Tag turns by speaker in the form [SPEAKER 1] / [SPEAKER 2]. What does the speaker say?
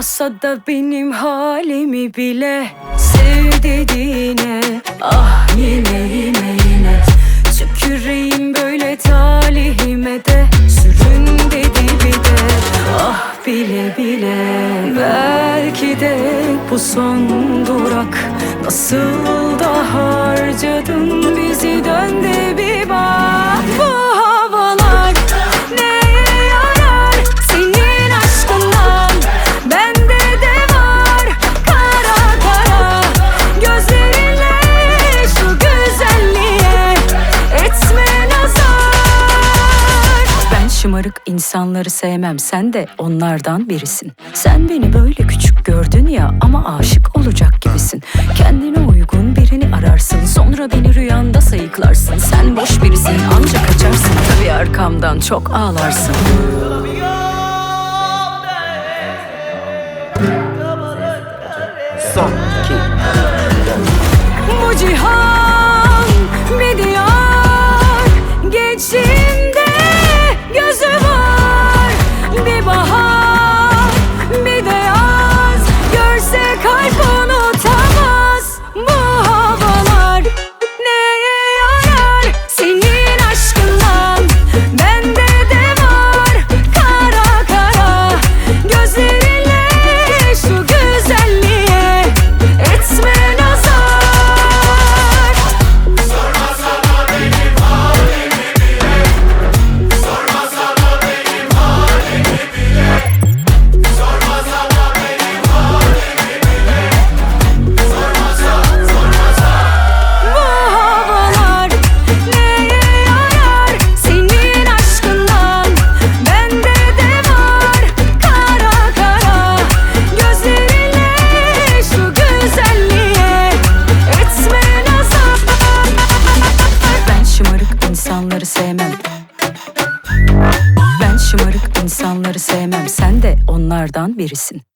[SPEAKER 1] Sormasa da benim halimi bile. Sev dediğine ah yine tüküreyim böyle talihime de. Sürün dedi bir de ah bile belki de bu son durak. Nasıl da harcadın bizi, dön de bir bak. Bu havalar neye yarar senin aşkından? Bende de var kara kara gözlerinle şu güzelliğe etme nazar. Ben şımarık insanları sevmem, sen de onlardan birisin. Sen beni böyle küçük gördün ya, ama aşık olacak gibisin. Kendine uygun birini ararsın, sonra beni rüyanda sayıklarsın. Sen boş birisin, anca kaçarsın. Tabii arkamdan çok ağlarsın.
[SPEAKER 2] Son, iki.
[SPEAKER 1] Bu cihan bir diyar, geçimde gözü var. Bir bahar bir de yaz, görse kalp unutamaz. Bu havalar neye yarar senin aşkından? Bende de var kara kara gözlerinle şu güzelliğe etme nazar.
[SPEAKER 3] Sormasana benim halimi bile. Sormasana benim halimi bile. Sormasana benim halimi bile. Sormasa.
[SPEAKER 1] Bu havalar neye yarar senin aşkından? Bende de var kara kara gözlerinle şu güzelliğe etme nazar. Ben şımarık insanları sevmem. Ben şımarık insanları sevmem, sen de onlardan birisin.